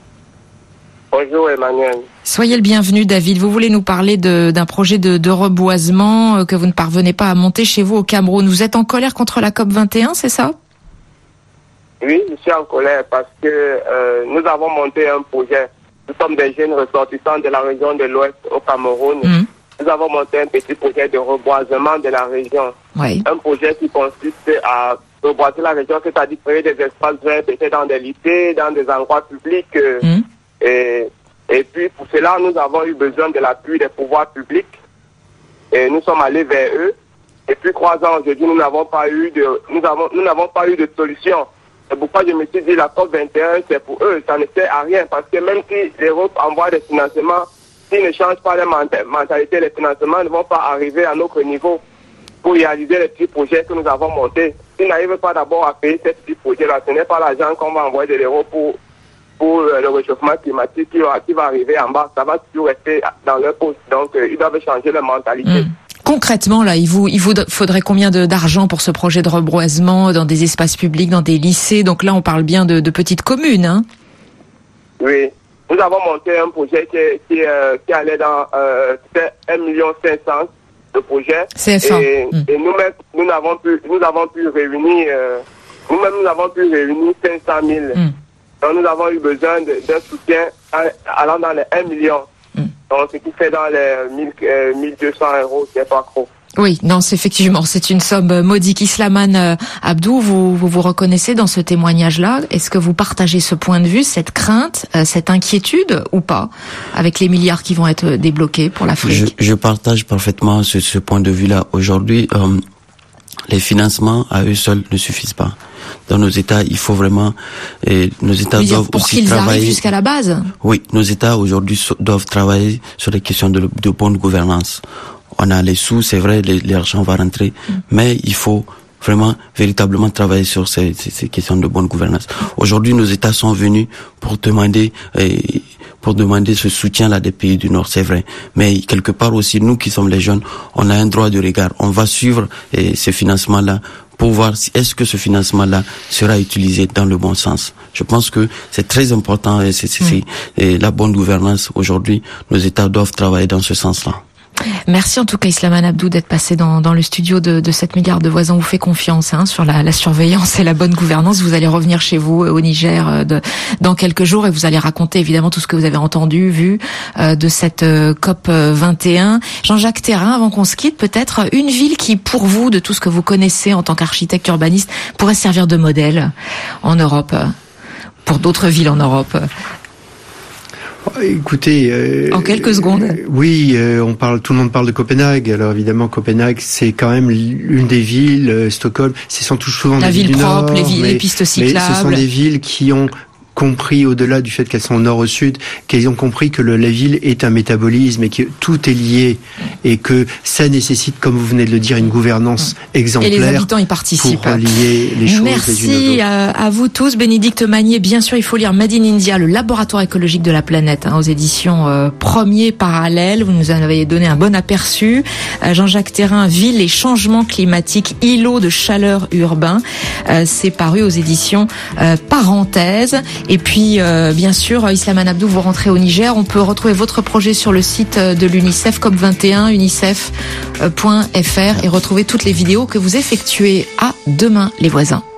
Bonjour Emmanuel. Soyez le bienvenu David, vous voulez nous parler de, d'un projet de, de reboisement euh, que vous ne parvenez pas à monter chez vous au Cameroun. Vous êtes en colère contre la COP vingt et un, c'est ça? Oui, je suis en colère parce que euh, nous avons monté un projet. Nous sommes des jeunes ressortissants de la région de l'Ouest au Cameroun. Mmh. Nous avons monté un petit projet de reboisement de la région. Oui. Un projet qui consiste à reboiser la région, c'est-à-dire créer des espaces verts, peut-être dans des lycées, dans des endroits publics. Euh, mmh. Et, et puis pour cela, nous avons eu besoin de l'appui des pouvoirs publics. Et nous sommes allés vers eux. Et puis trois ans aujourd'hui, nous n'avons pas eu de, nous avons, nous n'avons pas eu de solution. C'est pourquoi je me suis dit la COP vingt et un, c'est pour eux, ça ne sert à rien. Parce que même si l'Europe envoie des financements, s'ils ne changent pas les mentalités, les financements ne vont pas arriver à notre niveau pour réaliser les petits projets que nous avons montés. S'ils n'arrivent pas d'abord à payer ces petits projets-là, ce n'est pas l'argent qu'on va envoyer de l'Europe pour pour le réchauffement climatique qui va, qui va arriver en bas, ça va toujours rester dans leur poste. Donc, euh, ils doivent changer leur mentalité. Mmh. Concrètement, là, il vous, il vous faudrait combien de, d'argent pour ce projet de reboisement dans des espaces publics, dans des lycées? Donc là, on parle bien de, de petites communes, hein? Oui. Nous avons monté un projet qui, qui, euh, qui allait dans euh, un million cinq cents de projets. C F A. Et, mmh. et nous-mêmes, nous avons pu, nous avons pu réunir, euh, nous-mêmes, nous avons pu réunir cinq cent mille. Mmh. Donc, nous avons eu besoin de, d'un soutien allant dans les un million. Mm. Donc, ce qui fait dans les mille, euh, mille deux cents euros, c'est pas trop. Oui, non, c'est effectivement, c'est une somme modique. Islaman euh, Abdou, vous, vous vous reconnaissez dans ce témoignage-là? Est-ce que vous partagez ce point de vue, cette crainte, euh, cette inquiétude ou pas, avec les milliards qui vont être débloqués pour l'Afrique? Je, je partage parfaitement ce, ce point de vue-là. Aujourd'hui, euh, les financements à eux seuls ne suffisent pas. Dans nos États, il faut vraiment, et nos États oui, doivent pour aussi qu'ils travailler arrivent jusqu'à la base. Oui, nos États aujourd'hui so, doivent travailler sur les questions de, de bonne gouvernance. On a les sous, c'est vrai, l'argent va rentrer, mm. mais il faut vraiment véritablement travailler sur ces, ces, ces questions de bonne gouvernance. Aujourd'hui, nos États sont venus pour demander eh, pour demander ce soutien-là des pays du Nord, c'est vrai. Mais quelque part aussi, nous qui sommes les jeunes, on a un droit de regard. On va suivre eh, ces financements-là pour voir si est-ce que ce financement-là sera utilisé dans le bon sens. Je pense que c'est très important et c'est, c'est, mm. et la bonne gouvernance. Aujourd'hui, nos États doivent travailler dans ce sens-là. Merci en tout cas Islaman Abdou d'être passé dans, dans le studio de, de sept milliards de voisins. On vous fait confiance hein, sur la, la surveillance et la bonne gouvernance. Vous allez revenir chez vous au Niger de, dans quelques jours et vous allez raconter évidemment tout ce que vous avez entendu, vu euh, de cette euh, C O P vingt et un. Jean-Jacques Thérin, avant qu'on se quitte, peut-être une ville qui, pour vous, de tout ce que vous connaissez en tant qu'architecte urbaniste, pourrait servir de modèle en Europe, pour d'autres villes en Europe. Écoutez, euh, en quelques secondes. Euh, oui, euh, on parle, tout le monde parle de Copenhague. Alors évidemment, Copenhague, c'est quand même l'une des villes. Euh, Stockholm, ce sont toujours souvent la des ville villes du propre, Nord, les, villes, mais, les pistes cyclables. Mais ce sont des villes qui ont compris, au-delà du fait qu'elles sont au nord au sud, qu'elles ont compris que le, la ville est un métabolisme et que tout est lié et que ça nécessite, comme vous venez de le dire, une gouvernance exemplaire. Et les habitants y participent. Pour lier les choses. Merci les unes aux autres. à, à vous tous. Bénédicte Magnier, bien sûr, il faut lire Made in India, le laboratoire écologique de la planète, hein, aux éditions euh, Premier Parallèle. Vous nous en avez donné un bon aperçu. Euh, Jean-Jacques Thérin, Ville et changements climatiques, îlots de chaleur urbain. Euh, c'est paru aux éditions euh, Parenthèse. Et puis, euh, bien sûr, Islaman Abdou, vous rentrez au Niger. On peut retrouver votre projet sur le site de l'UNICEF, C O P vingt et un, unicef point f r, et retrouver toutes les vidéos que vous effectuez. À demain, les voisins.